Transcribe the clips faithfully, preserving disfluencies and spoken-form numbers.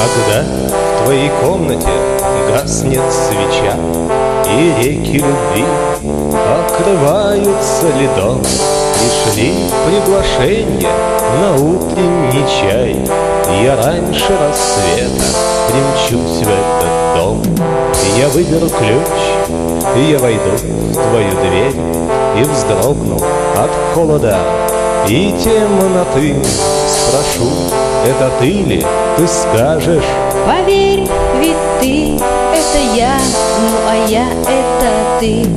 Когда в твоей комнате гаснет свеча, и реки любви покрываются льдом, пришли приглашения на утренний чай. Я раньше рассвета примчусь в этот дом. Я выберу ключ, и я войду в твою дверь, и вздрогну от холода и темноты. Спрошу, это ты ли? Ты скажешь: поверь, ведь ты — это я, ну а я — это ты.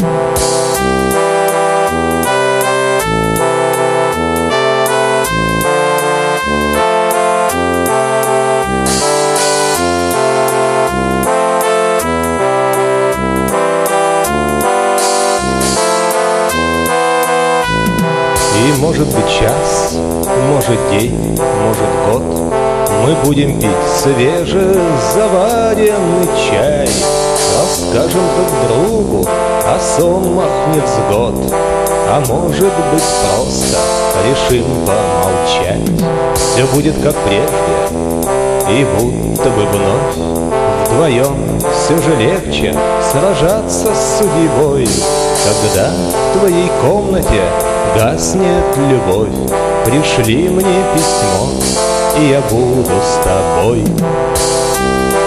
И может быть час, может день, может год, мы будем пить свежезаваренный чай, расскажем друг другу, а сон махнет с год. А может быть просто решим помолчать. Все будет как прежде, и будто бы вновь вдвоем все же легче сражаться с судьбой. Когда в твоей комнате гаснет любовь, пришли мне письмо, и я буду с тобой.